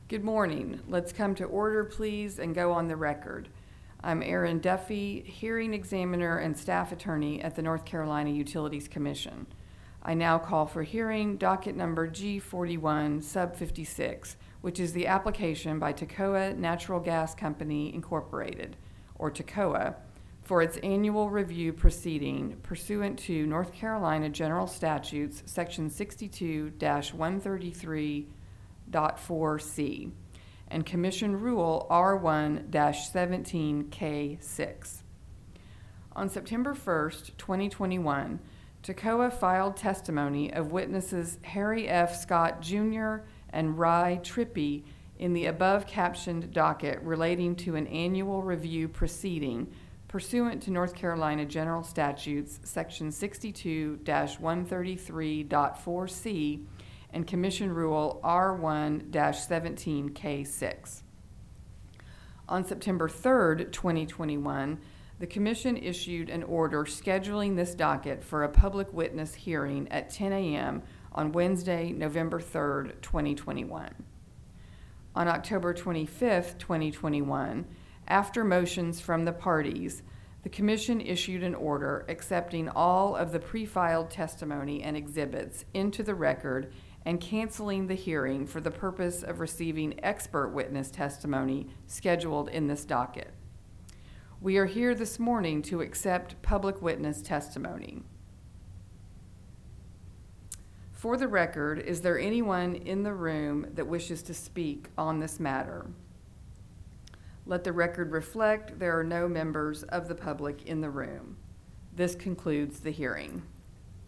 Good morning. Let's come to order, please, and go on the record. I'm Erin Duffy, hearing examiner and staff attorney at the North Carolina Utilities Commission. I now call for hearing docket number G41 sub 56, which is the application by Toccoa Natural Gas Company Incorporated, or Toccoa, for its annual review proceeding pursuant to North Carolina General Statutes section 62-133.4C and Commission Rule R1-17K6. On September 1st, 2021, Toccoa filed testimony of witnesses Harry F. Scott Jr. and Rye Trippi in the above captioned docket relating to an annual review proceeding pursuant to North Carolina General Statutes section 62-133.4C and Commission Rule R1-17K6. On September 3rd, 2021, the Commission issued an order scheduling this docket for a public witness hearing at 10 a.m. on Wednesday, November 3rd, 2021. On October 25th, 2021, after motions from the parties, the Commission issued an order accepting all of the pre-filed testimony and exhibits into the record and canceling the hearing for the purpose of receiving expert witness testimony scheduled in this docket. We are here this morning to accept public witness testimony. For the record, is there anyone in the room that wishes to speak on this matter? Let the record reflect there are no members of the public in the room. This concludes the hearing.